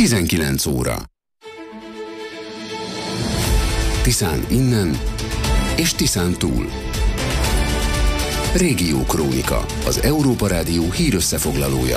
19 óra. Tiszán innen és Tiszán túl. Régiókrónika, az Európa Rádió hírösszefoglalója.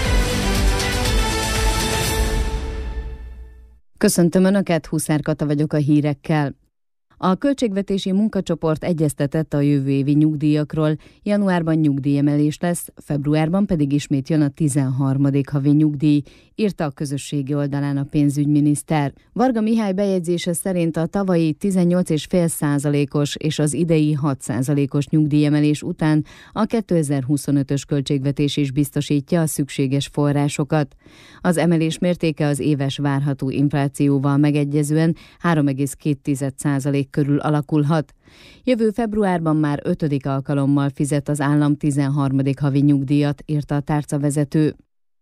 Köszöntöm Önöket, Huszár Kata vagyok a hírekkel. A költségvetési munkacsoport egyeztetett a jövő évi nyugdíjakról, januárban nyugdíjemelés lesz, februárban pedig ismét jön a 13. havi nyugdíj, írta a közösségi oldalán a pénzügyminiszter. Varga Mihály bejegyzése szerint a tavalyi 18,5%-os és az idei 6%-os nyugdíjemelés után a 2025-ös költségvetés is biztosítja a szükséges forrásokat. Az emelés mértéke az éves várható inflációval megegyezően 3,2% körül alakulhat. Jövő februárban már 5. alkalommal fizet az állam 13. havi nyugdíjat, írta a tárcavezető.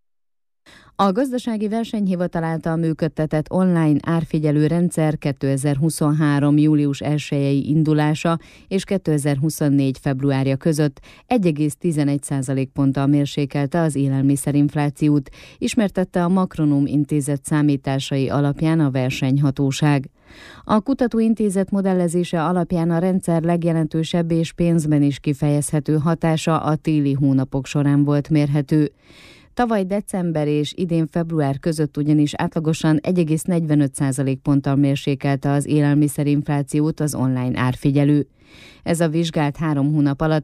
A Gazdasági Versenyhivatal által működtetett online árfigyelő rendszer 2023. július 1-i indulása és 2024. februárja között 1,11% ponttal mérsékelte az élelmiszerinflációt, ismertette a Makronum Intézet számításai alapján a versenyhatóság. A kutatóintézet modellezése alapján a rendszer legjelentősebb és pénzben is kifejezhető hatása a téli hónapok során volt mérhető. Tavaly december és idén február között ugyanis átlagosan 1,45% ponttal mérsékelte az élelmiszerinflációt az online árfigyelő. Ez a vizsgált 3 hónap alatt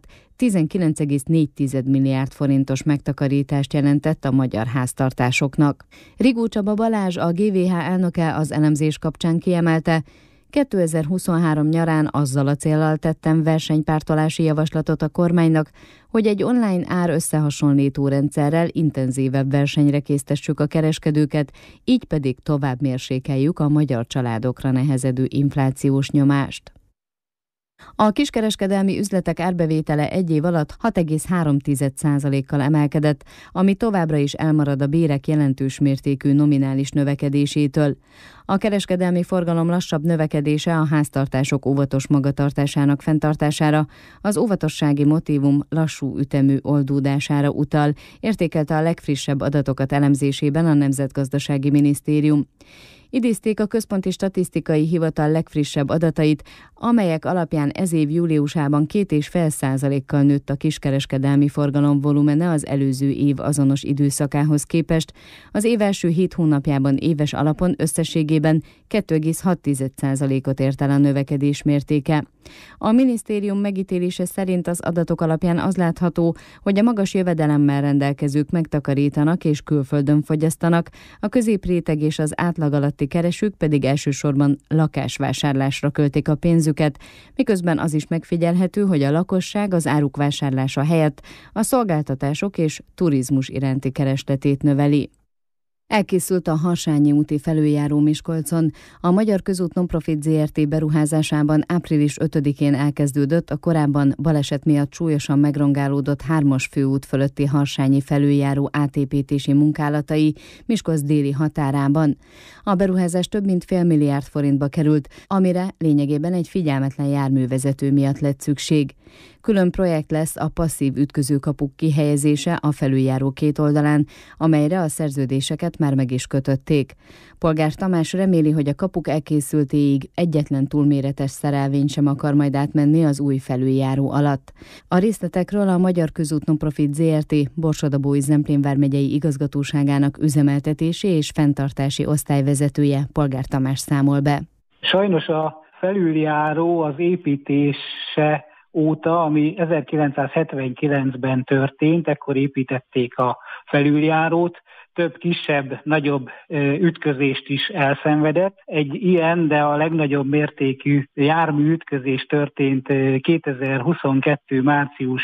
19,4 milliárd forintos megtakarítást jelentett a magyar háztartásoknak. Rigó Csaba Balázs, a GVH elnöke az elemzés kapcsán kiemelte, 2023 nyarán azzal a céllal tettem versenypártolási javaslatot a kormánynak, hogy egy online ár összehasonlító rendszerrel intenzívebb versenyre késztessük a kereskedőket, így pedig tovább mérsékeljük a magyar családokra nehezedő inflációs nyomást. A kiskereskedelmi üzletek árbevétele egy év alatt 6,3%-kal emelkedett, ami továbbra is elmarad a bérek jelentős mértékű nominális növekedésétől. A kereskedelmi forgalom lassabb növekedése a háztartások óvatos magatartásának fenntartására, az óvatossági motívum lassú ütemű oldódására utal, értékelte a legfrissebb adatokat elemzésében a Nemzetgazdasági Minisztérium. Idézték a Központi Statisztikai Hivatal legfrissebb adatait, amelyek alapján ez év júliusában 2,5%-kal nőtt a kiskereskedelmi forgalom volumene az előző év azonos időszakához képest. Az év első 7 hónapjában éves alapon összességében 2,6%-ot ért el a növekedés mértéke. A minisztérium megítélése szerint az adatok alapján az látható, hogy a magas jövedelemmel rendelkezők megtakarítanak és külföldön fogyasztanak, a középréteg és az átlag alatti keresők pedig elsősorban lakásvásárlásra költik a pénzüket, miközben az is megfigyelhető, hogy a lakosság az áruk vásárlása helyett a szolgáltatások és turizmus iránti keresletét növeli. Elkészült a Harsányi úti felüljáró Miskolcon. A Magyar Közút Nonprofit Zrt. Beruházásában április 5-én elkezdődött a korábban baleset miatt súlyosan megrongálódott 3-as főút fölötti harsányi felüljáró átépítési munkálatai Miskolc déli határában. A beruházás több mint fél milliárd forintba került, amire lényegében egy figyelmetlen járművezető miatt lett szükség. Külön projekt lesz a passzív ütközőkapuk kihelyezése a felüljáró két oldalán, amelyre a szerződéseket már meg is kötötték. Polgár Tamás reméli, hogy a kapuk elkészültéig egyetlen túlméretes szerelvény sem akar majd átmenni az új felüljáró alatt. A részletekről a Magyar Közút Nonprofit Zrt. Borsod-Abaúj-Zemplén vármegyei igazgatóságának üzemeltetési és fenntartási osztályvezetője, Polgár Tamás számol be. Sajnos a felüljáró az építése óta, ami 1979-ben történt, ekkor építették a felüljárót, több kisebb, nagyobb ütközést is elszenvedett. Egy ilyen, de a legnagyobb mértékű járműütközés történt 2022. március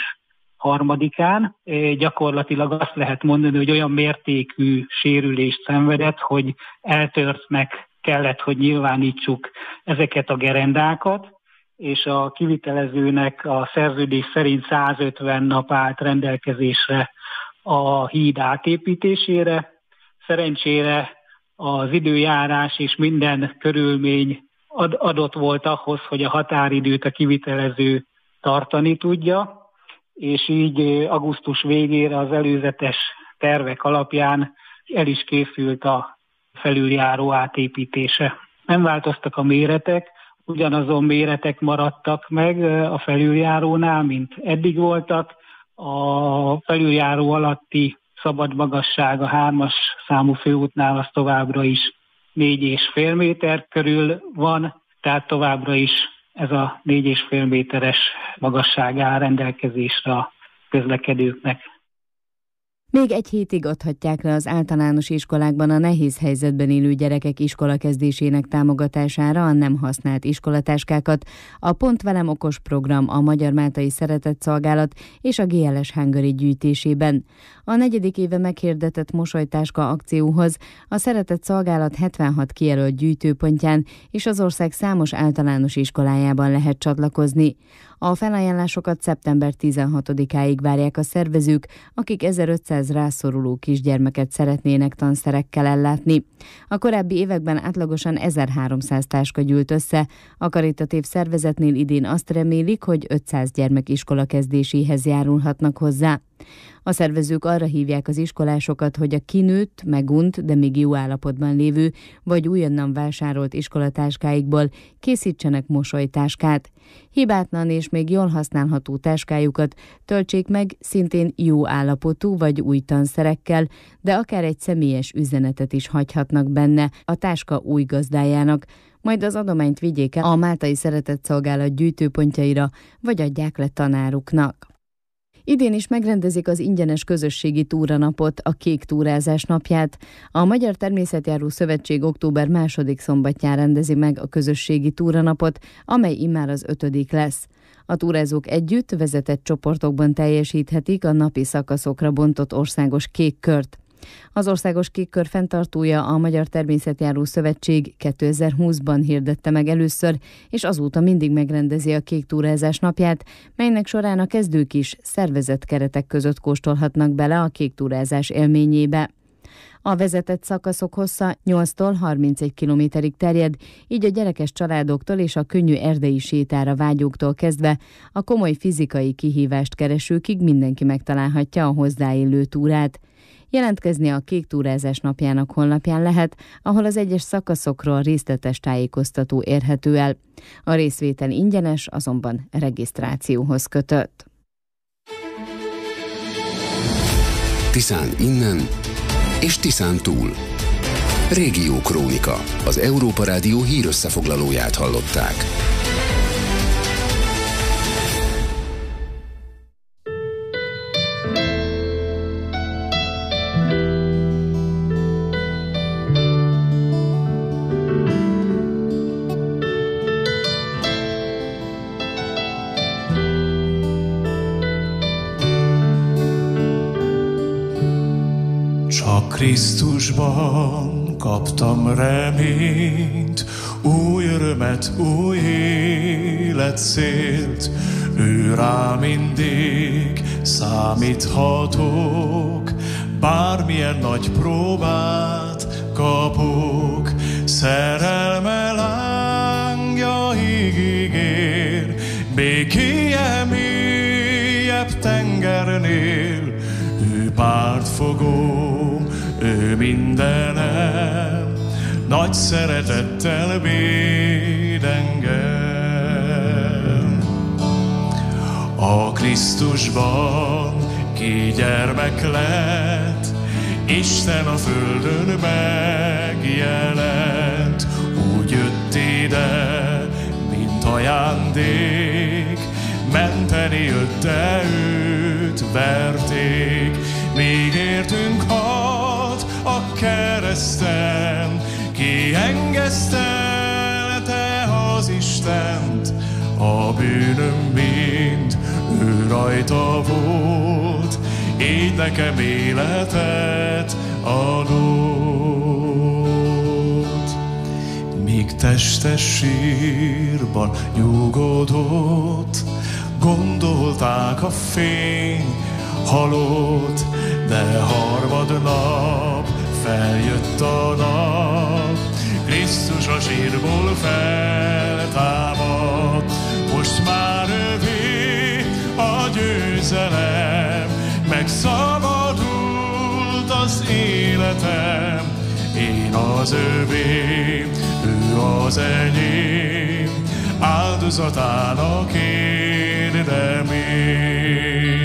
3-án. Gyakorlatilag azt lehet mondani, hogy olyan mértékű sérülést szenvedett, hogy eltörtnek kellett, hogy nyilvánítsuk ezeket a gerendákat, és a kivitelezőnek a szerződés szerint 150 nap állt rendelkezésre a híd átépítésére. Szerencsére az időjárás és minden körülmény adott volt ahhoz, hogy a határidőt a kivitelező tartani tudja, és így augusztus végére az előzetes tervek alapján el is készült a felüljáró átépítése. Nem változtak a méretek, ugyanazon méretek maradtak meg a felüljárónál, mint eddig voltak. A felüljáró alatti szabad magasság a 3-as számú főútnál az továbbra is 4,5 méter körül van, tehát továbbra is ez a 4,5 méteres magasság áll rendelkezésre a közlekedőknek. Még egy hétig adhatják le az általános iskolákban a nehéz helyzetben élő gyerekek iskolakezdésének támogatására a nem használt iskolatáskákat a Pont Velem okos program, a Magyar Máltai Szeretetszolgálat és a GLS Hungary gyűjtésében. A 4. éve meghirdetett mosolytáska akcióhoz a Szeretetszolgálat 76 kijelölt gyűjtőpontján és az ország számos általános iskolájában lehet csatlakozni. A felajánlásokat szeptember 16-áig várják a szervezők, akik 1500 rászoruló kisgyermeket szeretnének tanszerekkel ellátni. A korábbi években átlagosan 1300 táska gyűlt össze, a karitatív szervezetnél idén azt remélik, hogy 500 gyermek iskola kezdéséhez járulhatnak hozzá. A szervezők arra hívják az iskolásokat, hogy a kinőtt, megunt, de még jó állapotban lévő vagy újonnan vásárolt iskolatáskáikból készítsenek mosolytáskát. Hibátlan és még jól használható táskájukat töltsék meg szintén jó állapotú vagy új tanszerekkel, de akár egy személyes üzenetet is hagyhatnak benne a táska új gazdájának, majd az adományt vigyék el a Máltai Szeretetszolgálat gyűjtőpontjaira, vagy adják le tanáruknak. Idén is megrendezik az ingyenes közösségi túranapot, a Kék túrázás napját. A Magyar Természetjáró Szövetség október 2. szombatján rendezi meg a közösségi túranapot, amely immár az 5. lesz. A túrázók együtt vezetett csoportokban teljesíthetik a napi szakaszokra bontott országos kék kört. Az országos kék kör fenntartója, a Magyar Természetjáró Szövetség 2020-ban hirdette meg először, és azóta mindig megrendezi a Kék túrázás napját, melynek során a kezdők is szervezett keretek között kóstolhatnak bele a kék túrázás élményébe. A vezetett szakaszok hossza 8-tól 31 kilométerig terjed, így a gyerekes családoktól és a könnyű erdei sétára vágyóktól kezdve a komoly fizikai kihívást keresőkig mindenki megtalálhatja a hozzáillő túrát. Jelentkezni a Kék túrázás napjának honlapján lehet, ahol az egyes szakaszokról részletes tájékoztató érhető el. A részvétel ingyenes, azonban regisztrációhoz kötött. Tiszán innen és Tiszán túl. Régiókrónika, az Európa Rádió hírösszefoglalóját hallották. Krisztusban kaptam reményt, új örömet, új életcélt, ő rá mindig számíthatok, bármilyen nagy próbát kapok, szerelme lángjaig ígér, békéje mélyebb tengernél, ő pártfogó, ő mindenem, nagy szeretettel véd engem. A Krisztusban ki gyermek lett, Isten a földön megjelent, úgy jött ide, mint ajándék, menteni jött, de őt verték, még értünk halt a kereszten, kiengesztelte az Istent, a bűnöm mind ő rajta volt, így nekem életet adott. Míg testes sírban nyugodott, gondolták a fény halott, de harmadnap feljött a nap, Krisztus a sírból feltámad. Most már övé a győzelem, megszabadult az életem, én az övé, ő az enyém, áldozatának érdemé.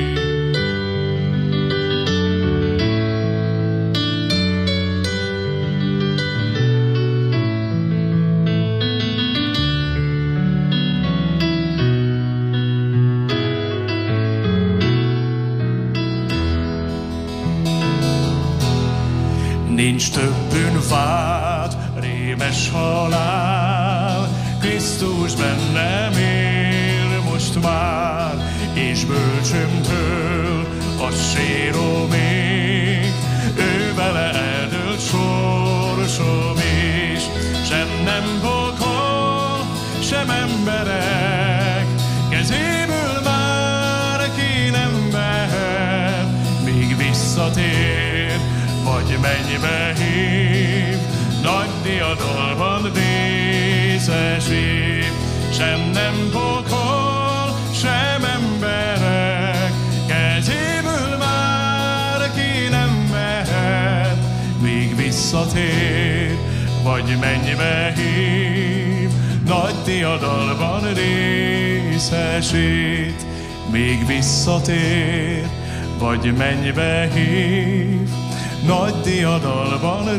Nincs többün vád, rémes halál, Krisztus bennem él most már, és bölcsömtől azt sírom még, ő vele eldőlt sorsom is, sem nem pokol, sem emberek, kezéből már ki nem vehet, míg visszatér, vagy mennybe hív, nagy diadalban részesít. Sem nem pokol, sem emberek, kezéből már ki nem mehet, míg visszatér, vagy mennybe hív, nagy diadalban részesít. Míg visszatér, vagy mennybe hív, nagy diadalban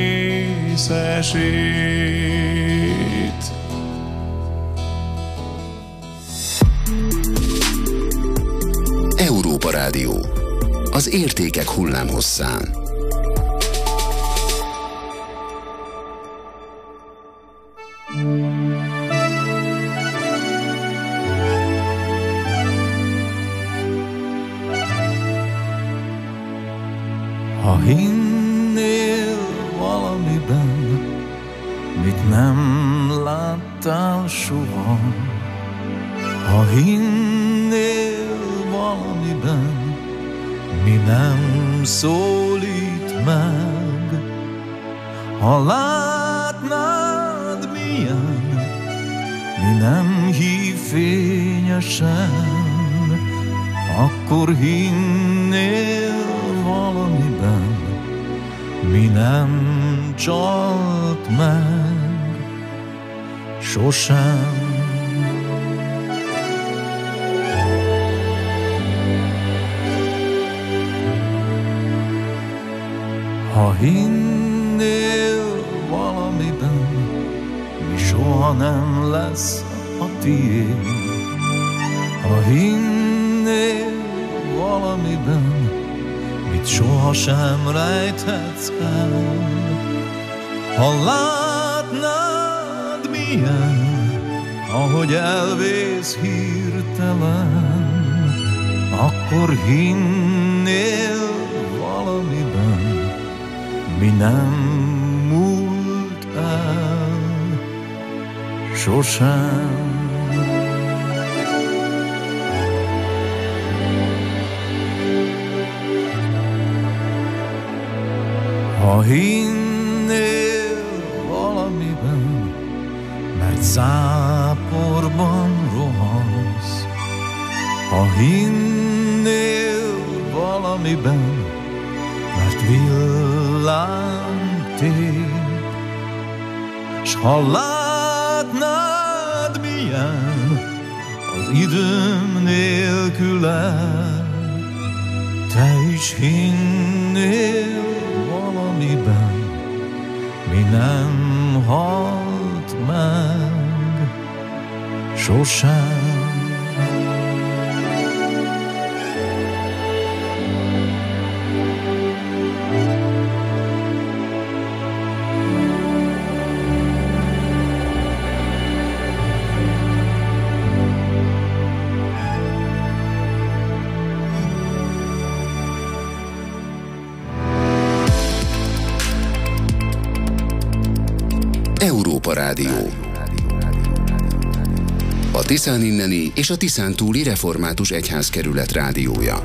részesít. Európa Rádió. Az értékek hullámhosszán. Ha hinnél valamiben, mit nem láttál soha, ha hinnél valamiben, mi nem szólít meg, ha látnád milyen, mi nem hív fényesen, akkor hinnél valamiben, mi nem csalt meg sosem. Ha hinnél valamiben, mi soha nem lesz a tiéd. Ha hinnél valamiben, mit sohasem rejthetsz el. Ha látnád milyen, ahogy elvész hirtelen, akkor hinnél valamiben, mi nem múlt el sosem. Ha hinnél valamiben, mert záporban rohansz, ha hinnél valamiben, mert villám tép, s ha látnád milyen az időm nélküle, te is hinnél valamiben, mi nem halt meg sosem. Európa Rádió. A Tiszán inneni és a Tiszán túli református egyházkerület rádiója.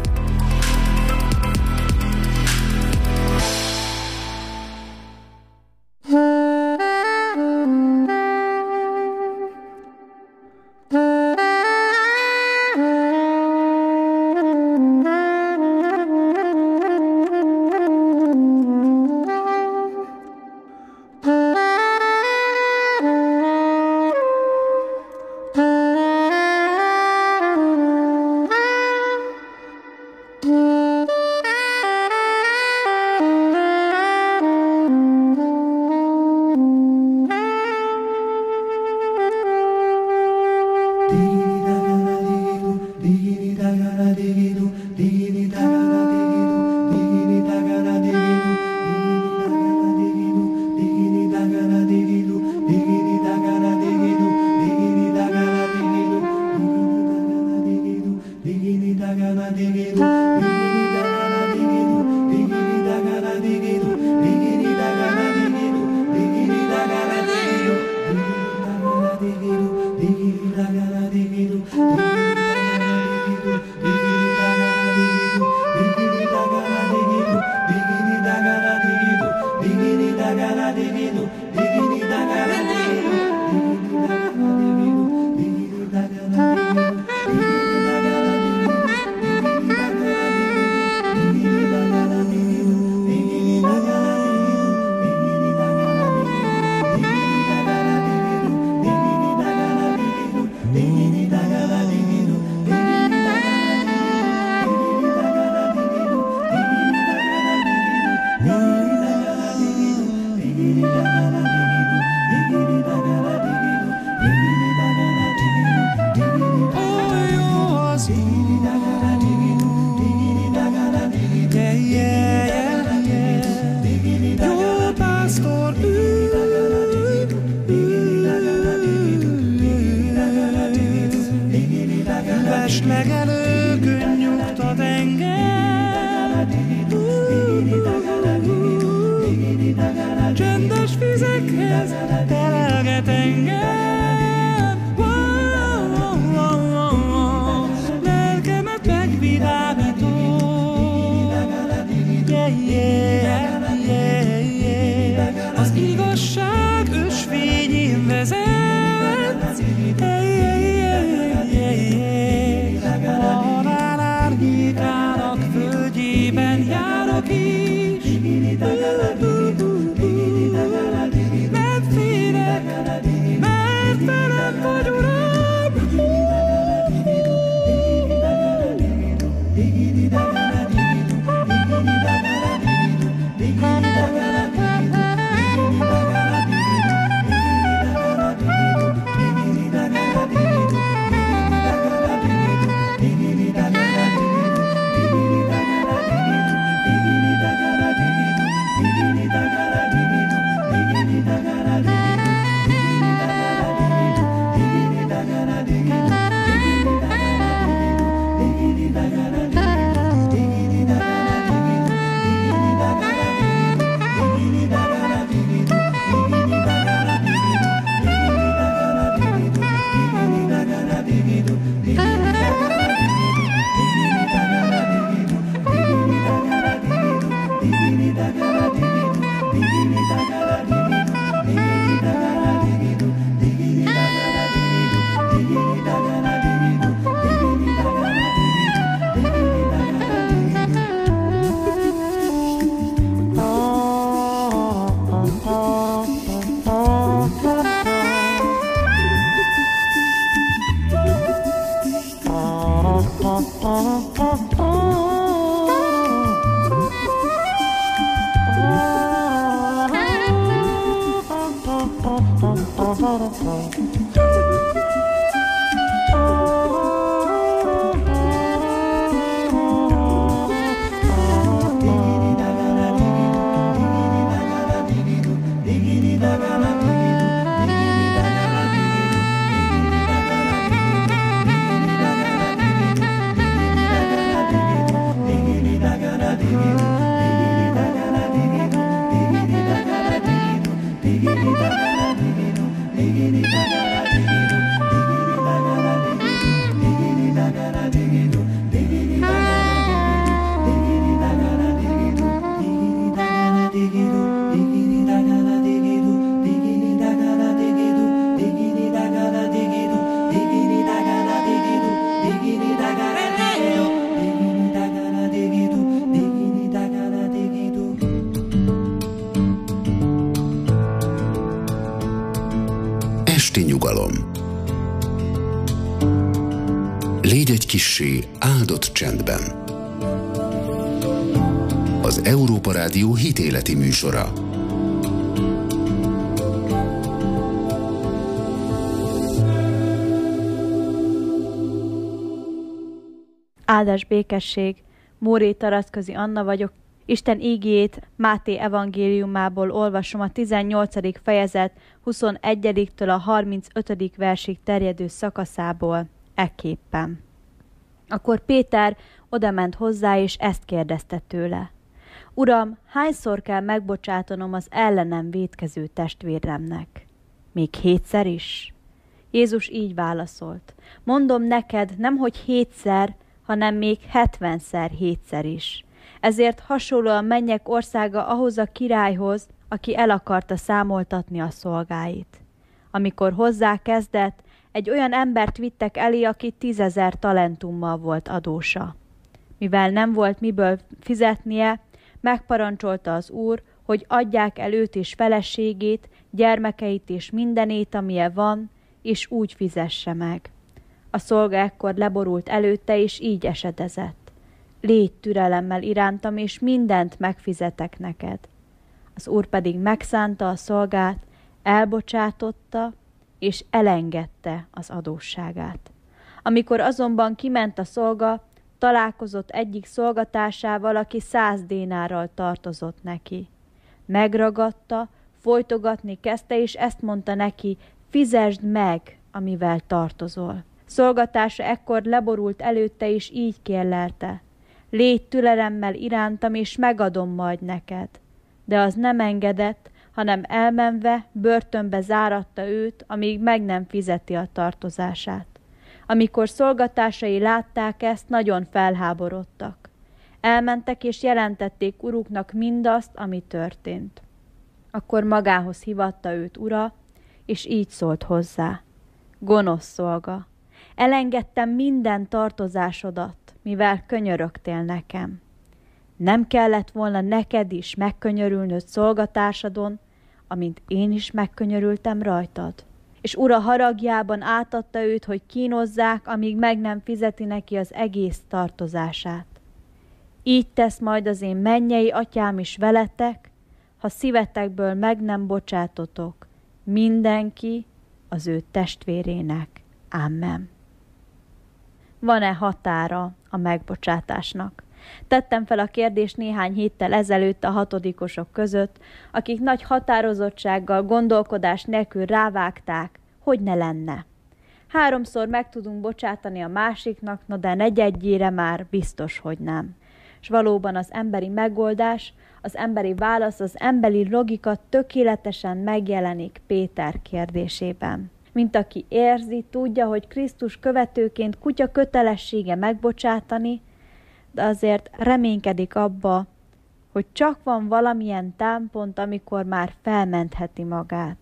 Csendes vizekhez terelget engem, lelkemet megvilágító. Az igazság ösvényén vezet, a halál árnyékának földjében járok is. Nem félek, mert veled vagy, Uram. Esti nyugalom. Légy egy kissé áldott csendben. Az Európa Rádió hitéleti műsora. Áldás békesség, Móré Taraszközi Anna vagyok. Isten ígéjét Máté evangéliumából olvasom a 18. fejezet 21-től a 35. versig terjedő szakaszából ekképpen. Akkor Péter odament hozzá, és ezt kérdezte tőle. Uram, hányszor kell megbocsátanom az ellenem vétkező testvéremnek? Még 7-szer is? Jézus így válaszolt: mondom neked, nemhogy 7-szer, hanem még 70-szer 7-szer is. Ezért hasonló a mennyek országa ahhoz a királyhoz, aki el akarta számoltatni a szolgáit. Amikor hozzá kezdett, egy olyan embert vittek elé, aki 10 000 talentummal volt adósa. Mivel nem volt miből fizetnie, megparancsolta az úr, hogy adják el őt és feleségét, gyermekeit és mindenét, amilyen van, és úgy fizesse meg. A szolga ekkor leborult előtte, és így esedezett: légy türelemmel irántam, és mindent megfizetek neked. Az úr pedig megszánta a szolgát, elbocsátotta, és elengedte az adósságát. Amikor azonban kiment a szolga, találkozott egyik szolgatársával, aki 100 dénárral tartozott neki. Megragadta, folytogatni kezdte, és ezt mondta neki: fizesd meg, amivel tartozol. Szolgatársa ekkor leborult előtte, és így kérlelte: légy türelemmel irántam, és megadom majd neked. De az nem engedett, hanem elmenve börtönbe záratta őt, amíg meg nem fizeti a tartozását. Amikor szolgatársai látták ezt, nagyon felháborodtak. Elmentek és jelentették uruknak mindazt, ami történt. Akkor magához hívatta őt ura, és így szólt hozzá: gonosz szolga, elengedtem minden tartozásodat, mivel könyörögtél nekem. Nem kellett volna neked is megkönyörülnöd szolgatársadon, amint én is megkönyörültem rajtad? És ura haragjában átadta őt, hogy kínozzák, amíg meg nem fizeti neki az egész tartozását. Így tesz majd az én mennyei atyám is veletek, ha szívetekből meg nem bocsátotok mindenki az ő testvérének. Amen. Van-e határa a megbocsátásnak? Tettem fel a kérdést néhány héttel ezelőtt a hatodikosok között, akik nagy határozottsággal, gondolkodás nélkül rávágták, hogy ne lenne. 3-szor meg tudunk bocsátani a másiknak, no de negyedjére már biztos, hogy nem. És valóban az emberi megoldás, az emberi válasz, az emberi logika tökéletesen megjelenik Péter kérdésében. Mint aki érzi, tudja, hogy Krisztus követőként kutya kötelessége megbocsátani, de azért reménykedik abba, hogy csak van valamilyen támpont, amikor már felmentheti magát.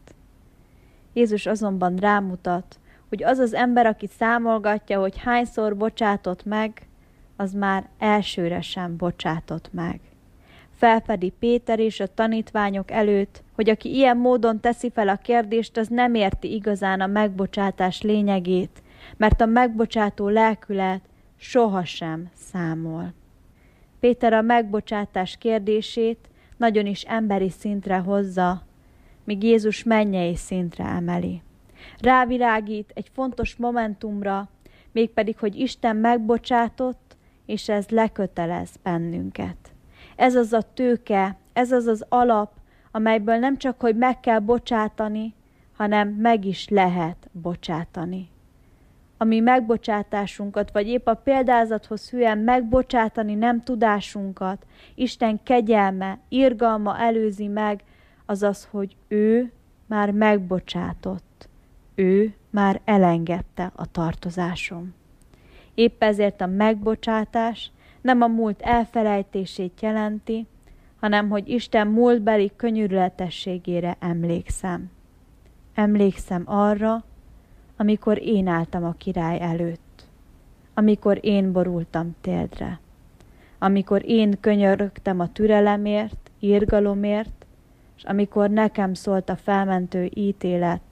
Jézus azonban rámutat, hogy az az ember, aki számolgatja, hogy hányszor bocsátott meg, az már elsőre sem bocsátott meg. Felfedi Péter és a tanítványok előtt, hogy aki ilyen módon teszi fel a kérdést, az nem érti igazán a megbocsátás lényegét, mert a megbocsátó lelkület sohasem számol. Péter a megbocsátás kérdését nagyon is emberi szintre hozza, míg Jézus mennyei szintre emeli. Rávilágít egy fontos momentumra, mégpedig, hogy Isten megbocsátott, és ez lekötelez bennünket. Ez az a tőke, ez az az alap, amelyből nem csak, hogy meg kell bocsátani, hanem meg is lehet bocsátani. Ami megbocsátásunkat, vagy épp a példázathoz hűen megbocsátani nem tudásunkat, Isten kegyelme, irgalma előzi meg, azaz, hogy ő már megbocsátott, ő már elengedte a tartozásom. Épp ezért a megbocsátás nem a múlt elfelejtését jelenti, hanem hogy Isten múltbeli könyörületességére emlékszem. Emlékszem arra, amikor én álltam a király előtt, amikor én borultam térdre, amikor én könyörögtem a türelemért, irgalomért, és amikor nekem szólt a felmentő ítélet,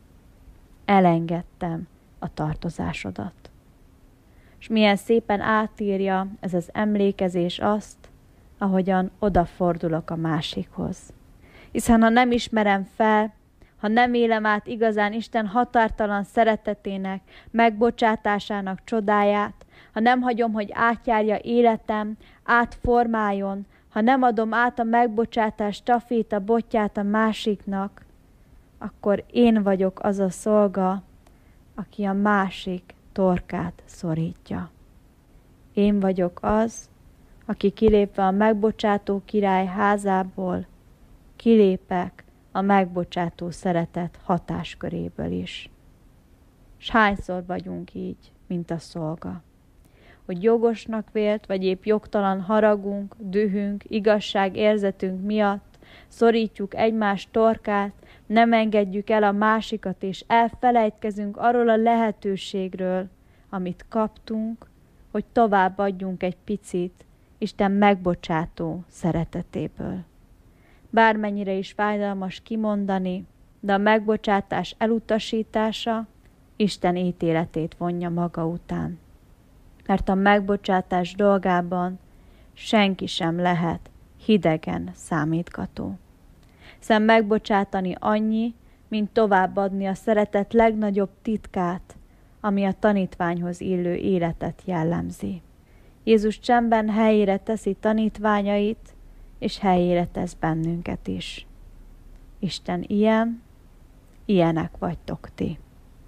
elengedtem a tartozásodat. És milyen szépen átírja ez az emlékezés azt, ahogyan odafordulok a másikhoz. Hiszen ha nem ismerem fel, ha nem élem át igazán Isten határtalan szeretetének, megbocsátásának csodáját, ha nem hagyom, hogy átjárja életem, átformáljon, ha nem adom át a megbocsátás staféta botját a másiknak, akkor én vagyok az a szolga, aki a másik torkát szorítja. Én vagyok az, aki kilépve a megbocsátó király házából, kilépek a megbocsátó szeretet hatásköréből is. S hányszor vagyunk így, mint a szolga? Hogy jogosnak vélt, vagy épp jogtalan haragunk, dühünk, igazságérzetünk miatt szorítjuk egymás torkát, nem engedjük el a másikat, és elfelejtkezünk arról a lehetőségről, amit kaptunk, hogy továbbadjunk egy picit Isten megbocsátó szeretetéből. Bármennyire is fájdalmas kimondani, de a megbocsátás elutasítása Isten ítéletét vonja maga után. Mert a megbocsátás dolgában senki sem lehet hidegen számítgató. Hiszen megbocsátani annyi, mint továbbadni a szeretet legnagyobb titkát, ami a tanítványhoz illő életet jellemzi. Jézus csendben helyére teszi tanítványait, és helyére tesz bennünket is. Isten ilyen, ilyenek vagytok ti.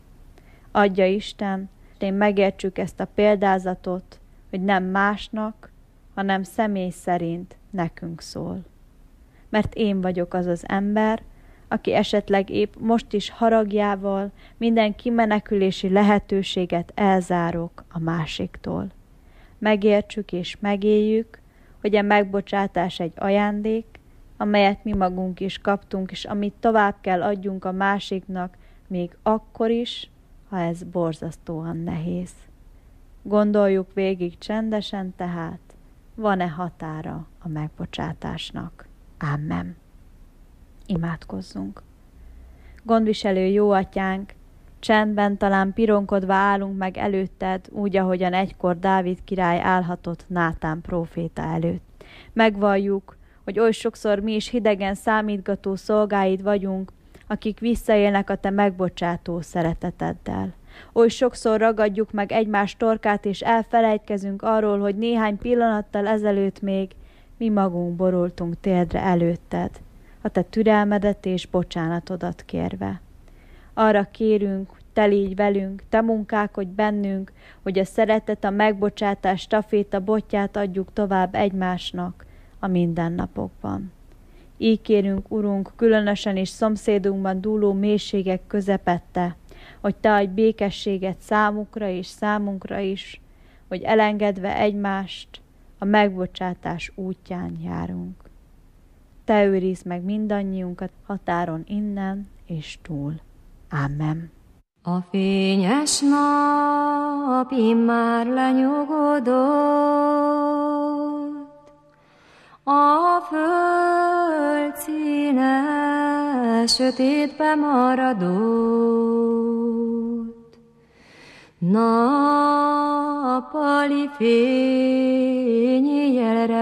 Adja Isten, hogy megértsük ezt a példázatot, hogy nem másnak, hanem személy szerint nekünk szól. Mert én vagyok az az ember, aki esetleg épp most is haragjával minden kimenekülési lehetőséget elzárok a másiktól. Megértsük és megéljük, hogy a megbocsátás egy ajándék, amelyet mi magunk is kaptunk, és amit tovább kell adjunk a másiknak, még akkor is, ha ez borzasztóan nehéz. Gondoljuk végig csendesen tehát, van-e határa a megbocsátásnak. Amen. Imádkozzunk. Gondviselő jó atyánk, csendben talán pironkodva állunk meg előtted, úgy, ahogyan egykor Dávid király állhatott Nátán próféta előtt. Megvalljuk, hogy oly sokszor mi is hidegen számítgató szolgáid vagyunk, akik visszaélnek a te megbocsátó szereteteddel. Oly sokszor ragadjuk meg egymás torkát, és elfelejtkezünk arról, hogy néhány pillanattal ezelőtt még mi magunk borultunk térdre előtted, a te türelmedet és bocsánatodat kérve. Arra kérünk, hogy te légy velünk, te munkálkodj bennünk, hogy a szeretet, a megbocsátás staféta botját adjuk tovább egymásnak a mindennapokban. Így kérünk, Urunk, különösen is szomszédunkban dúló mélységek közepette, hogy te adj békességet számukra és számunkra is, hogy elengedve egymást a megbocsátás útján járunk. Te őrizd meg mindannyiunkat határon innen és túl. Amen. A fényes nap immár lenyugodott, a föld színe sötétbe maradott, nappali fény éjjelre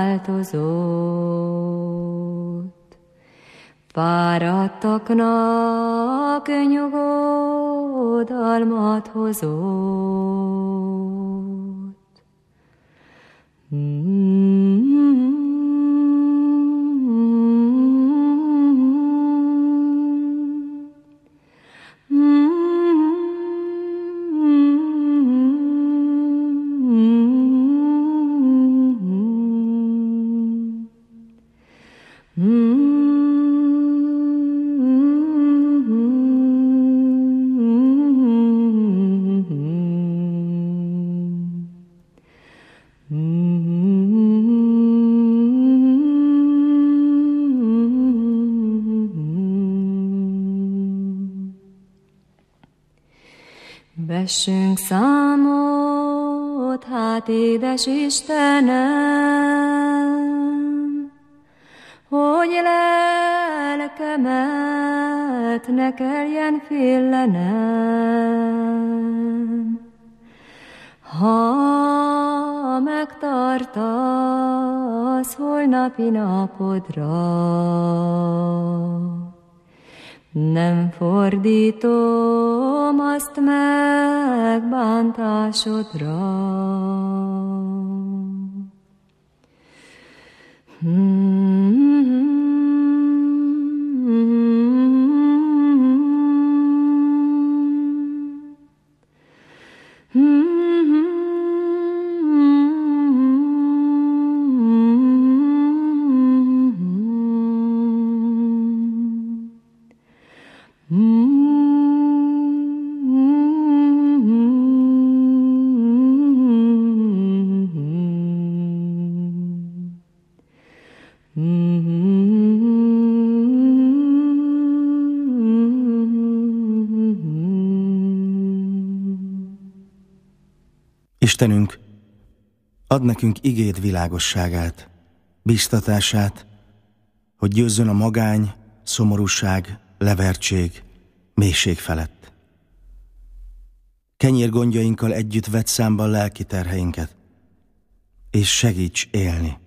változott. Fáradtaknak nyugodalmat hozott. Vessünk számot, hát édes Istenem, hogy lelkemet ne kelljen félenem. Ha megtartasz holnapi napodra, nem fordítom azt meg bántásodra. Istenünk, add nekünk igéd világosságát, biztatását, hogy győzzön a magány, szomorúság, levertség, mélység felett. Kenyérgondjainkkal együtt vedd számba lelki terheinket, és segíts élni.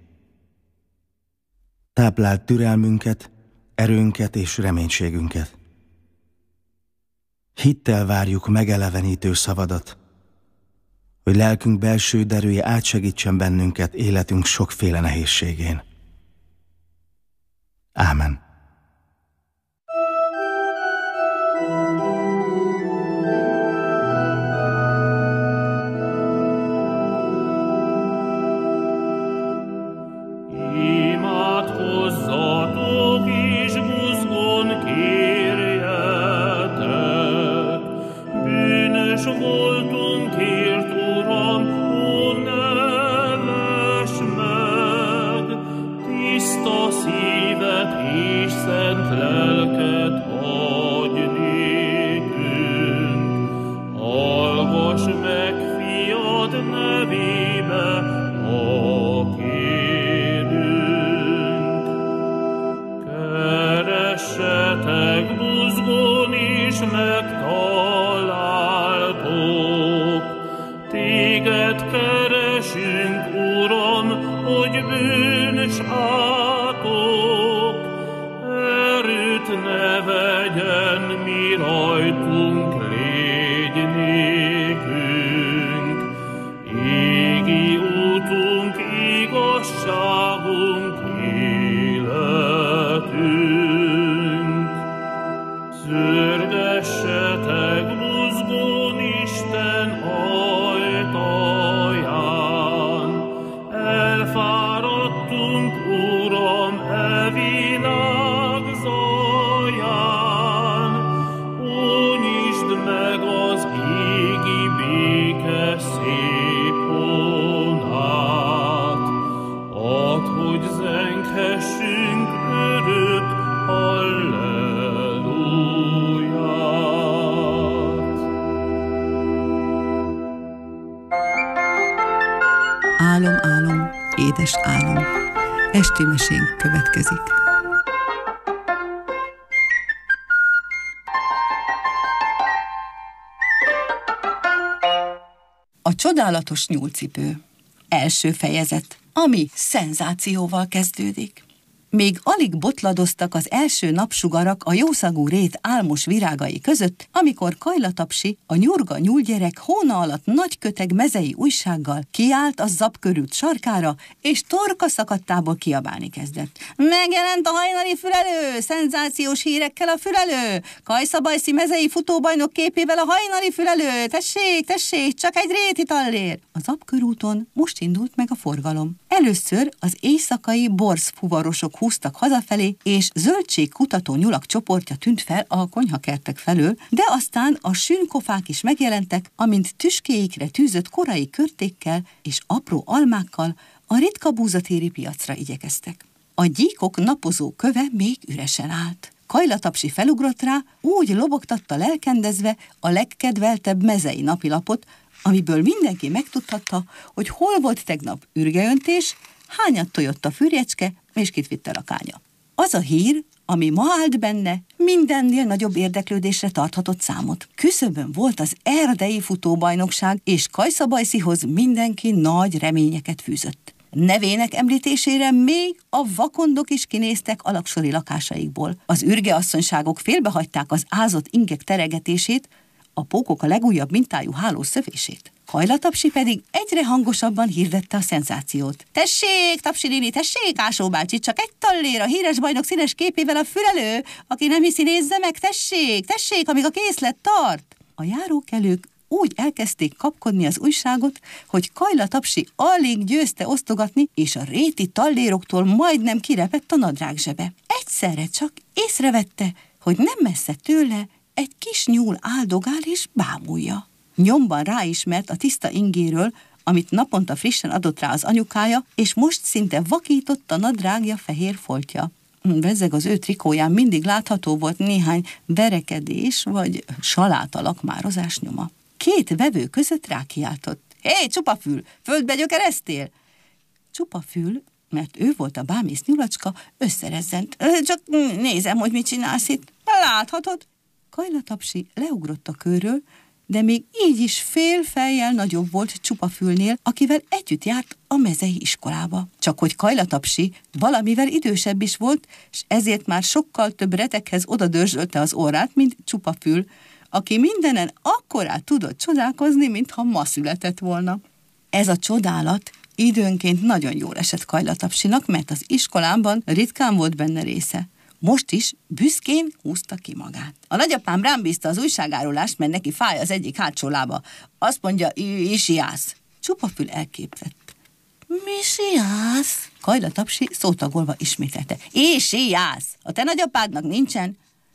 Tápláld türelmünket, erőnket és reménységünket. Hittel várjuk megelevenítő szavadat, hogy lelkünk belső derűje átsegítsen bennünket életünk sokféle nehézségén. Ámen. Imádkozzatok és buzgón kérjetek, bűnös voltunkért, Uram, ó, ne vess meg, tiszta szívet és szent lelket adj nékünk. Hallgass meg fiad nevébe a kérünk. Keressetek buzgón és megtaláltok, téged keresünk, Uram, hogy bűnös átok. Erőt ne vegyen mi rajtunk, légy nékünk. Égi útunk, igazságunk, életünk. Zörgessetek buzgón Isten ajtaján, elfáradtunk, Uram, e világ zaján. Ó, nyisd meg az égi béke szép honát, add, hogy zenghessünk örök halleluját. Álom, álom, édes álom. Esti mesénk következik. A csodálatos nyúlcipő. Első fejezet, ami szenzációval kezdődik. Még alig botladoztak az első napsugarak a jószagú rét álmos virágai között, amikor Kajla Tapsi, a nyurga nyúlgyerek hóna alatt nagy köteg mezei újsággal kiállt a zapkörült sarkára, és torka szakadtából kiabálni kezdett. Megjelent a hajnali fülelő! Szenzációs hírekkel a fülelő! Kajszabajszi mezei futóbajnok képével a hajnali fülelő! Tessék, tessék, csak egy réti tallér! A zapkörúton most indult meg a forgalom. Először az éjszakai borszfuvarosok húztak hazafelé, és zöldségkutató nyulak csoportja tűnt fel a konyhakertek felől, de aztán a sűnkofák is megjelentek, amint tüskéikre tűzött korai körtékkel és apró almákkal a ritka búzatéri piacra igyekeztek. A gyíkok napozó köve még üresen állt. Kajla Tapsi felugrott rá, úgy lobogtatta lelkendezve a legkedveltebb mezei napilapot, amiből mindenki megtudhatta, hogy hol volt tegnap ürgeöntés, hányat tojott a fürjecske, és kit vitt a rakánya. Az a hír, ami ma állt benne, mindennél nagyobb érdeklődésre tarthatott számot. Küszöbön volt az erdei futóbajnokság, és Kajszabajszihoz mindenki nagy reményeket fűzött. Nevének említésére még a vakondok is kinéztek alaksori lakásaikból. Az ürgeasszonyságok félbehagyták az ázott ingek teregetését, a pókok a legújabb mintájú háló szövését. Kajla Tapsi pedig egyre hangosabban hirdette a szenzációt. Tessék, Tapsi néni, tessék, Ásó bácsi, csak egy tallér a híres bajnok színes képével a fülelő, aki nem hiszi, nézze meg, tessék, tessék, amíg a készlet tart. A járókelők úgy elkezdték kapkodni az újságot, hogy Kajla Tapsi alig győzte osztogatni, és a réti talléroktól majdnem kirepett a nadrág zsebe. Egyszerre csak észrevette, hogy nem messze tőle egy kis nyúl áldogál és bámulja. Nyomban ráismert a tiszta ingéről, amit naponta frissen adott rá az anyukája, és most szinte vakított a nadrágja fehér foltja. Bezzeg az ő trikóján mindig látható volt néhány verekedés vagy salátalakmározás nyoma. Két vevő között rákiáltott. Hé, Csupafül, földbe gyökereztél? Csupafül, mert ő volt a bámész nyulacska, összerezzent. Csak nézem, hogy mit csinálsz itt. Láthatod? Kajlatapsi leugrott a körről, de még így is fél fejjel nagyobb volt Csupafülnél, akivel együtt járt a mezei iskolába. Csak hogy Kajlatapsi valamivel idősebb is volt, és ezért már sokkal több retekhez odadörzsölte az orrát, mint Csupafül, aki mindenen akkorát tudott csodálkozni, mintha ma született volna. Ez a csodálat időnként nagyon jól esett Kajlatapsinak, mert az iskolában ritkán volt benne része. Most is büszkén húzta ki magát. A nagyapám rám bízta az újságárulást, mert neki fáj az egyik hátsó lába. Azt mondja, Isiász. Csupafül elképzett. Misiász? Kajlatapsi szótagolva ismételte. Isiász! A te nagyapádnak nincsen?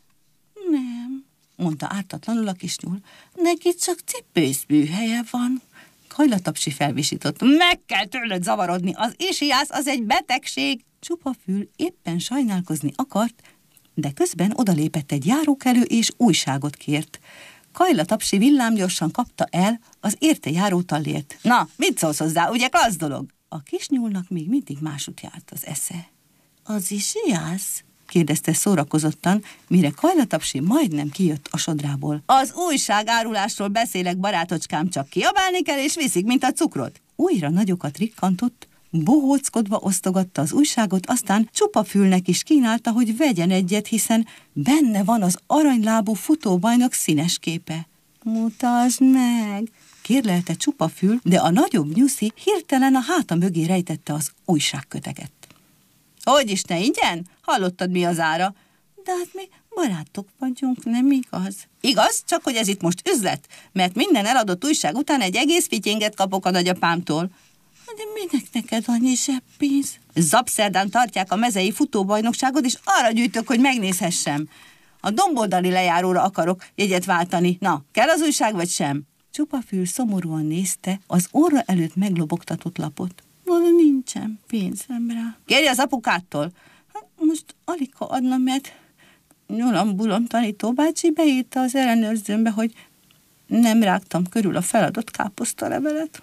Nem, mondta ártatlanul a kisnyúl. Neki csak cipőszműhelye van. Kajlatapsi felvisított. Meg kell tőled zavarodni, az Isiász az egy betegség. Csupafül éppen sajnálkozni akart, de közben odalépett egy járókelő és újságot kért. Kajlatapsi villámgyorsan kapta el az érte járó tallért. Na, mit szólsz hozzá, ugye klassz dolog? A kisnyúlnak még mindig másút járt az esze. Az Isiász? kérdezte szórakozottan, mire Kajlatapsi majdnem kijött a sodrából. Az újságárulásról beszélek, barátocskám, csak kiabálni kell, és viszik, mint a cukrot. Újra nagyokat rikkantott, bohóckodva osztogatta az újságot, aztán Csupafülnek is kínálta, hogy vegyen egyet, hiszen benne van az aranylábú futóbajnok színes képe. Mutasd meg! Kérlelte Csupafül, de a nagyobb nyuszi hirtelen a háta mögé rejtette az újságköteget. Hogy is ne ingyen? Hallottad, mi az ára? De hát mi barátok vagyunk, nem igaz? Igaz, csak hogy ez itt most üzlet, mert minden eladott újság után egy egész fityinget kapok a nagyapámtól. De minek neked annyi zseppénz? Zapszerdán tartják a mezei futóbajnokságot, és arra gyűjtök, hogy megnézhessem. A domboldali lejáróra akarok jegyet váltani. Na, kell az újság, vagy sem? Csupafül szomorúan nézte az orra előtt meglobogtatott lapot. Nincsen pénzem rá. Kérj az apukától. Hát most aligha adna, mert Nyulambulon tanítóbácsi beírta az ellenőrzőmbe, hogy nem rágtam körül a feladott káposztalevelet.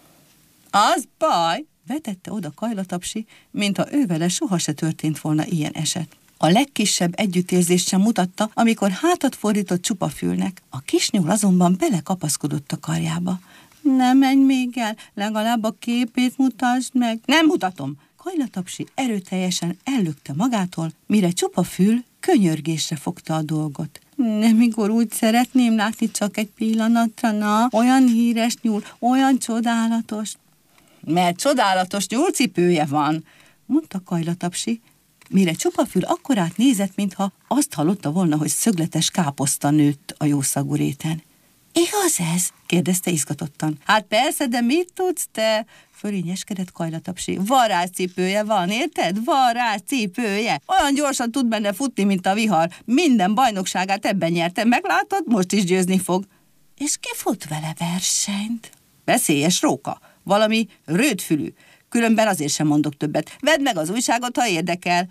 Az baj, vetette oda Kajlatapsi, mintha ővele soha se történt volna ilyen eset. A legkisebb együttérzést sem mutatta, amikor hátat fordított Csupafülnek. A kisnyúl azonban belekapaszkodott a karjába. Ne menj még el, legalább a képét mutasd meg. Nem mutatom! Kajlatapsi erőteljesen ellökte magától, mire Csupafül könyörgésre fogta a dolgot. Nem, mikor úgy szeretném látni csak egy pillanatra, na, olyan híres nyúl, olyan csodálatos. Mert csodálatos nyúlcipője van, mondta Kajlatapsi, mire Csupafül akkorát nézett, mintha azt hallotta volna, hogy szögletes káposzta nőtt a jószagú réten. Igaz ez? kérdezte izgatottan. Hát persze, de mit tudsz te? Fölényeskedett Kajlatapsi. Varázscipője van, érted? Varázscipője. Olyan gyorsan tud benne futni, mint a vihar. Minden bajnokságát ebben nyerte. Meglátod? Most is győzni fog. És ki fut vele versenyt? Veszélyes róka. Valami rödfülű. Különben azért sem mondok többet. Vedd meg az újságot, ha érdekel.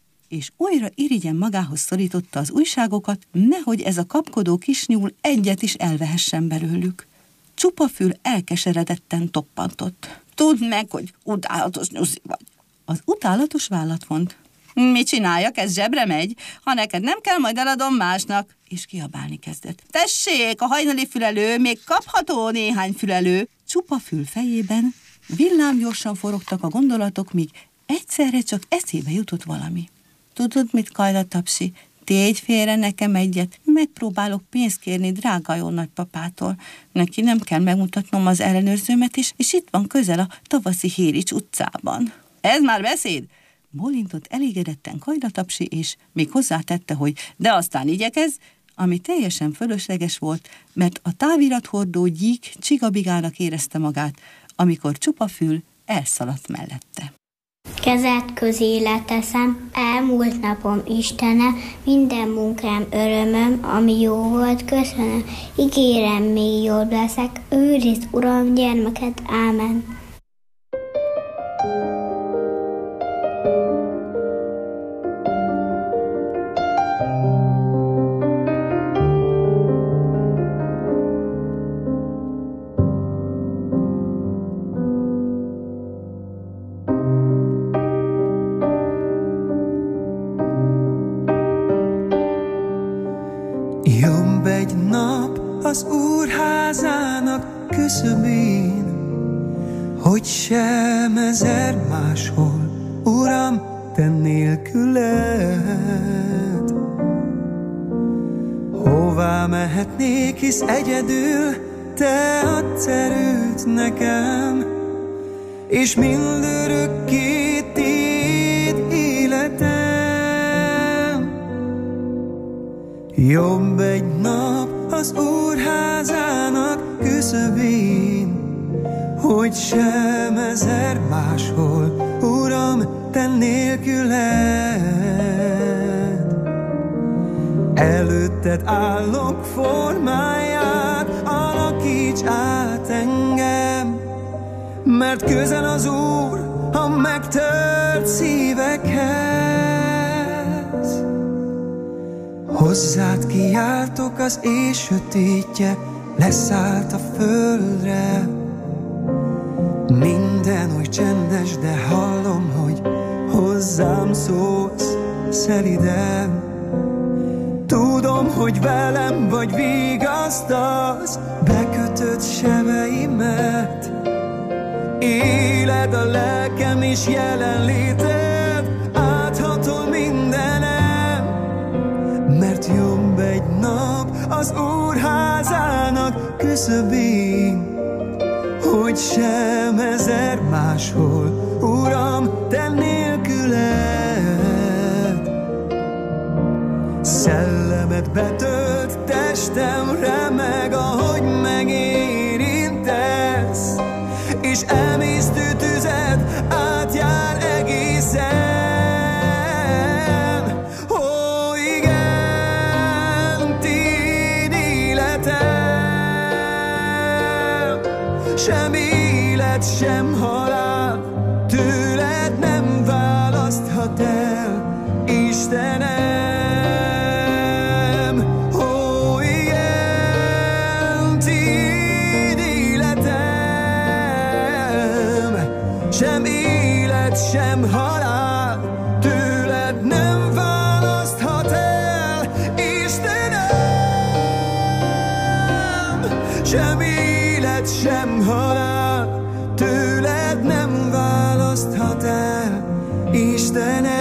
És újra irigyen magához szorította az újságokat, nehogy ez a kapkodó kisnyúl egyet is elvehessen belőlük. Csupafül elkeseredetten toppantott. Tudd meg, hogy utálatos nyuszi vagy. Az utálatos vállat vont. Mit csináljak, ez zsebre megy? Ha neked nem kell, majd eladom másnak. És kiabálni kezdett. Tessék, a hajnali fülelő, még kapható néhány fülelő. Csupafül fejében villámgyorsan forogtak a gondolatok, míg egyszerre csak eszébe jutott valami. Tudod mit, Kajlatapsi? Tégy félre nekem egyet, megpróbálok pénzt kérni drága jó nagypapától. Neki nem kell megmutatnom az ellenőrzőmet is, és itt van közel a tavaszi Hérics utcában. Ez már beszéd? Bólintott elégedetten Kajlatapsi, és még hozzátette, hogy de aztán igyekez, ami teljesen fölösleges volt, mert a távirathordó gyík csigabigának érezte magát, amikor Csupafül elszaladt mellette. Kezed közé leteszem, elmúlt napom Istene, minden munkám örömöm, ami jó volt, köszönöm, ígérem, még jobb leszek, őrizd, Uram, gyermeket, ámen. hogy sem ezer máshol, Uram, te nélküled. Hová mehetnék, hisz egyedül te adsz erőt nekem, és mindörökké tiéd életem. Jobb egy nap az Úr házának küszöbén, hogy sem ezer máshol, Uram, te nélküled. Előtted állok, formáját alakíts át engem, mert közel az Úr a megtört szívekhez. Hozzád kiáltok, az éj sötétje leszállt a földre. Minden oly csendes, de hallom, hogy hozzám szólsz szeliden. Tudom, hogy velem vagy, vigasztalsz bekötött sebeimet. Éled a lelkem és jelenléted áthatol mindenem, mert jobb egy nap az Úr házának küszöbén, hogy sem ezer máshol, Uram, te nélküled. Szellemed betölt testem, remeg, ahogy megérintesz, és emésztő tüzed átjár egészen. Ó, igen, tiéd életem, sem élet, sem halál, tőled nem választhat el, Istenem. Ó, igen, tiéd életem, sem élet, sem halál, tőled nem választhat el, Istenem. Sem élet, sem halál, tőled nem választhat el, Istenem.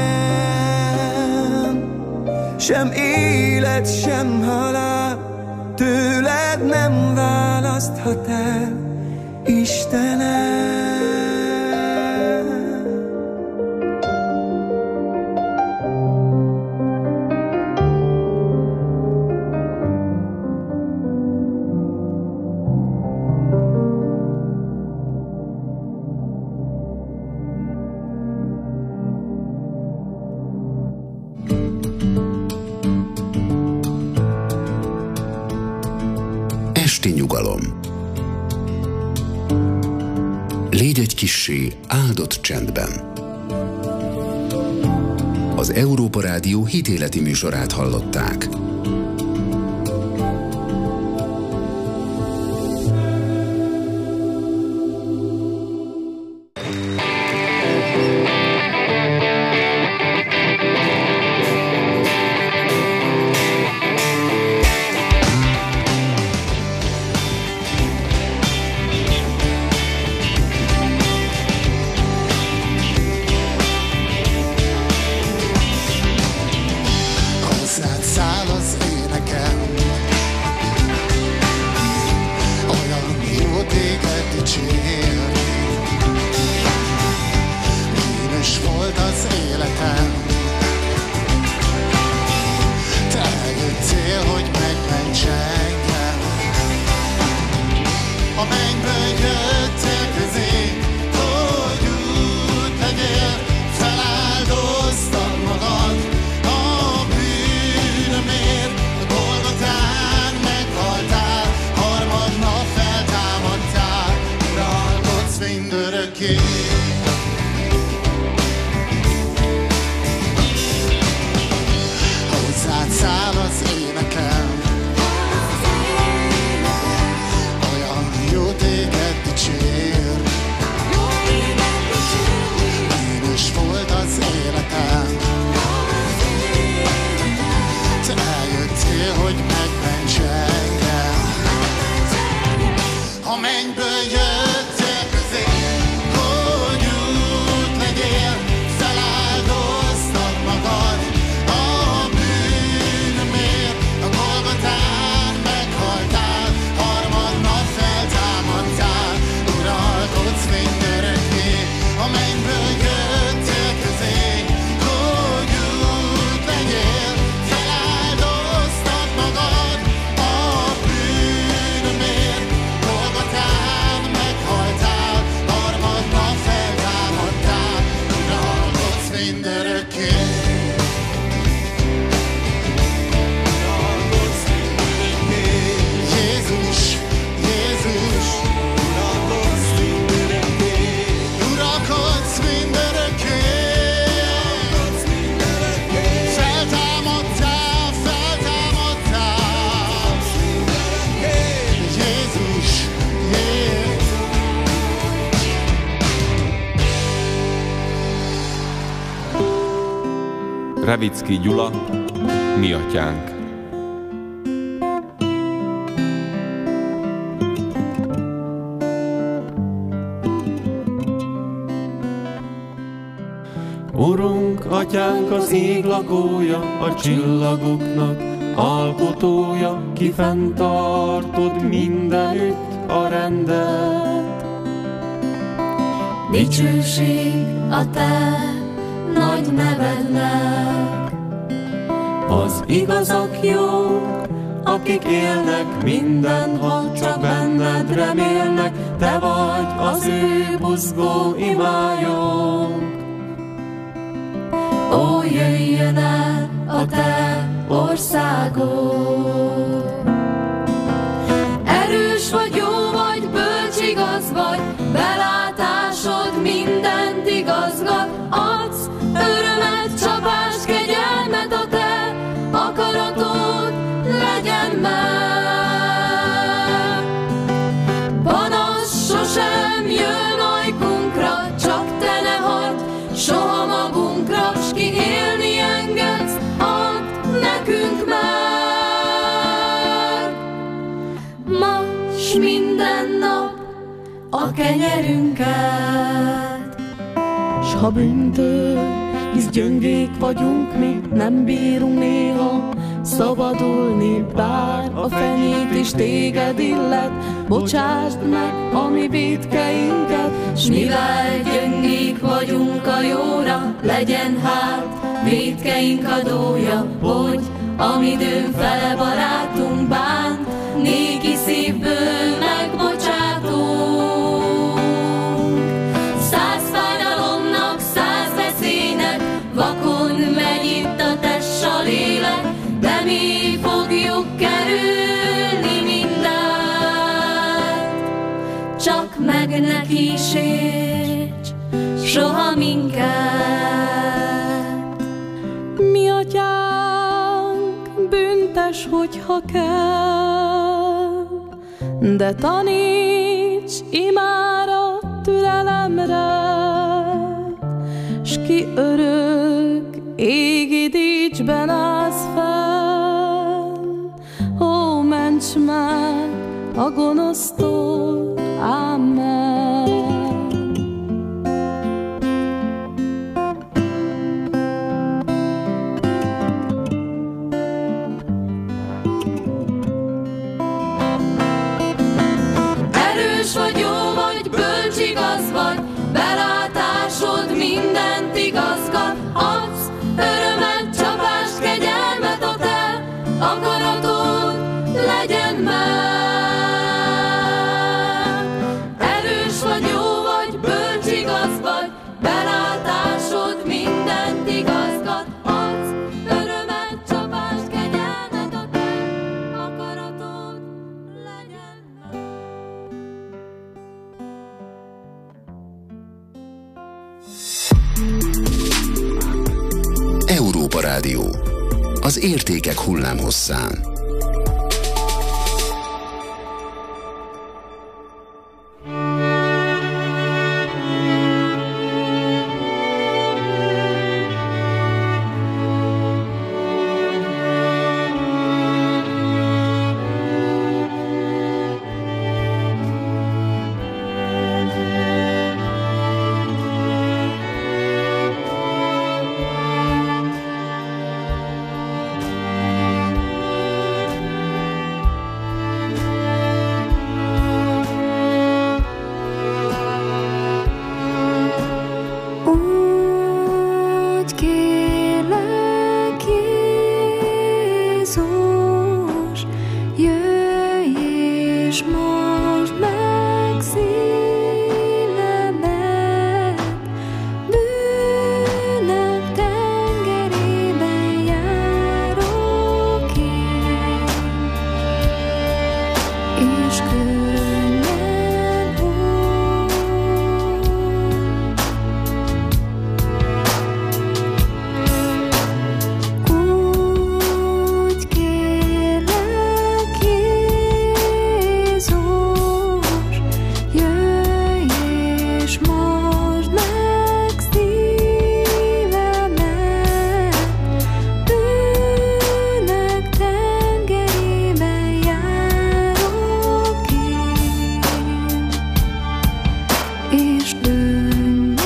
Sem élet, sem halál, tőled nem választhat el, Istenem. Esti nyugalom. Légy egy kissé áldott csendben. Az Európa Rádió hitéleti műsorát hallották. Mennyből jöttél közé, Revicki Gyula, Mi atyánk. Urunk, atyánk az ég lakója, a csillagoknak alkotója, ki fenntartod mindenütt a rendet. Dicsőség a te nagy nevednek. Az igazak jók, akik élnek mindenhol, csak benned remélnek, te vagy az ő buzgó imályok. Ó, jöjjön el a te országod. Erős vagy, jó vagy, bölcs, igaz vagy, belátásod mindent igazgat. Adsz örömet, csapás, kegyelmet, a te akaratod legyen meg. Panasz sosem jön ajkunkra, csak te ne hagyd soha magunkra, s ki élni engedsz, add nekünk meg. Ma s minden nap a kenyerünket. S ha bűntől, hisz gyöngék vagyunk mi, nem bírunk néha szabadulni, bár a fenyét is téged illet, bocsásd meg a mi vétkeinket. S mivel gyöngék vagyunk a jóra, legyen hát vétkeink adója, hogy amidőn fele barátunk bánt, néki szívből megbocsátunk. 100 fájdalomnak, 100 veszélynek, vakon megy itt a test, a lélek, de mi fogjuk kerülni mindent. Csak meg ne kísérts soha minket. Mi atyánk, büntes, hogyha kell, de taníts imára, türelemre, s ki örök égi dicsben állsz fenn. Ó, ments meg a gonosztól, amen. Erős vagy, jó vagy, bölcs, igaz vagy, belátásod mindent igazgat. Adsz örömet, csapást, kegyelmet, a te akaratod legyen meg. Erős vagy, jó vagy, bölcs, igaz vagy, belátásod mindent igazgat. Adsz örömet, csapást, kegyelmet, a te akaratod legyen meg. Európa Rádió. Az értékek hullámhosszán. és könnyem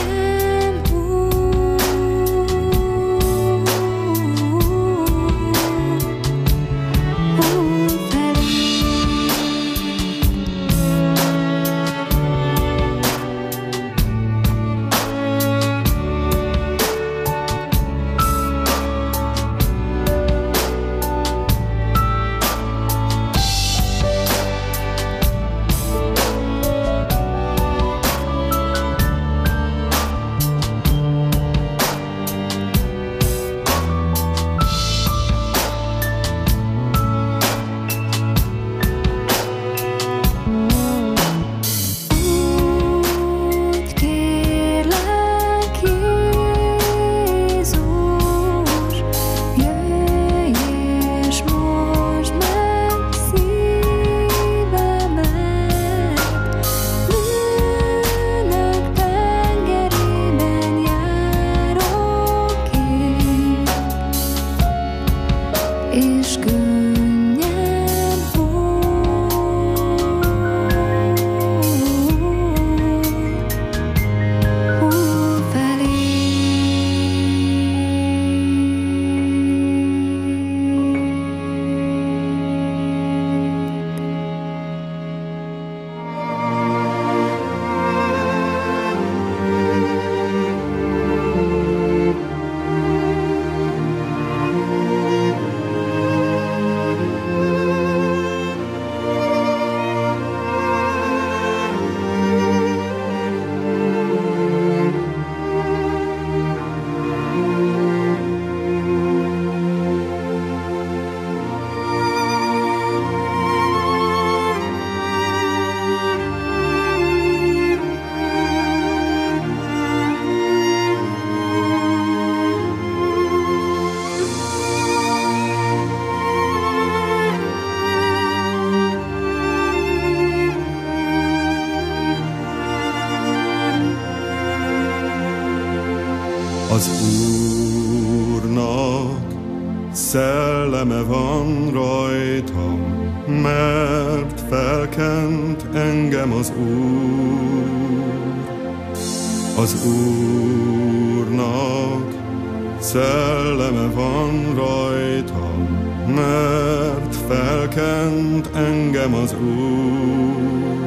Az Úrnak szelleme van rajtam, mert felkent engem az Úr. Az Úrnak szelleme van rajtam, mert felkent engem az Úr.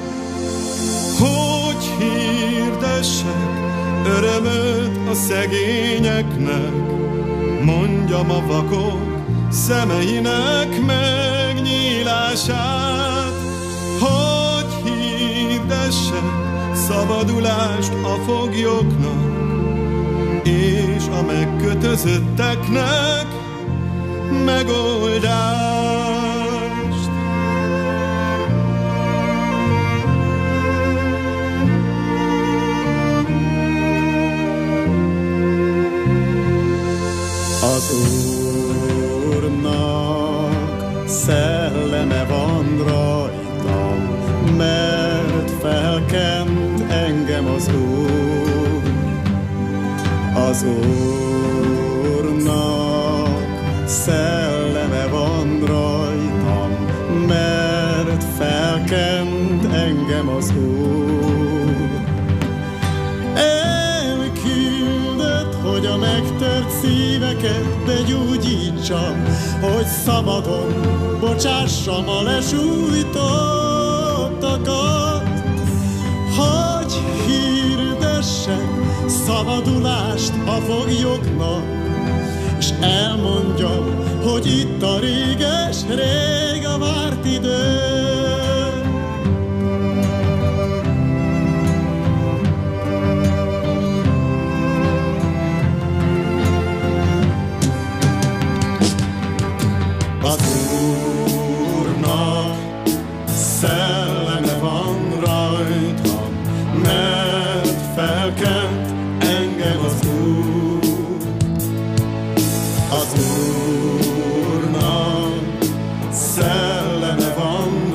Hogy hirdessek örömöt a szegényeknek, mondjam a vakok szemeinek megnyílását. Hogy hirdessek szabadulást a foglyoknak, és a megkötözötteknek megoldást. Az Úrnak szelleme van rajtam, mert felkent engem az Úr. Az Úrnak szelleme van rajtam, mert felkent engem az Úr. Elküldött, hogy a megtört szíveket begyógyítsam, hogy szabadon bocsássam a lesújtottakat. Hogy hirdessek szabadulást a foglyoknak, és elmondjam, hogy itt a réges-rég a várt idő. Az Úrnak szelleme van rajtam, mert felkent engem az Úr. Az Úrnak szelleme van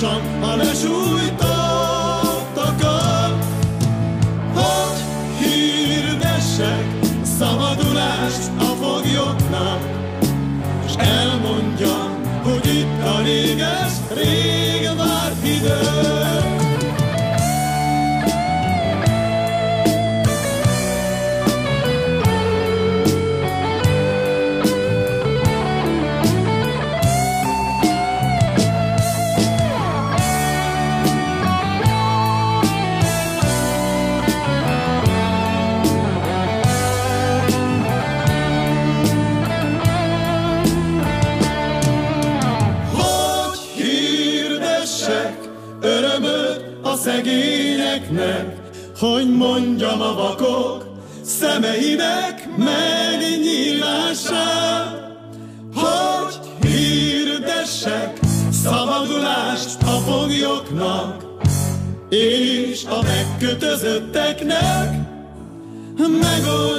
gyorsan a lesújtottakat, hogy hirdessek szabadulást a foglyoknak, és elmondjam, hogy itt a rég várt idő. Szegényeknek, hogy mondjam a vakok szemeinek megnyílását, hogy hirdessek szabadulást a foglyoknak, és a megkötözötteknek megoldását.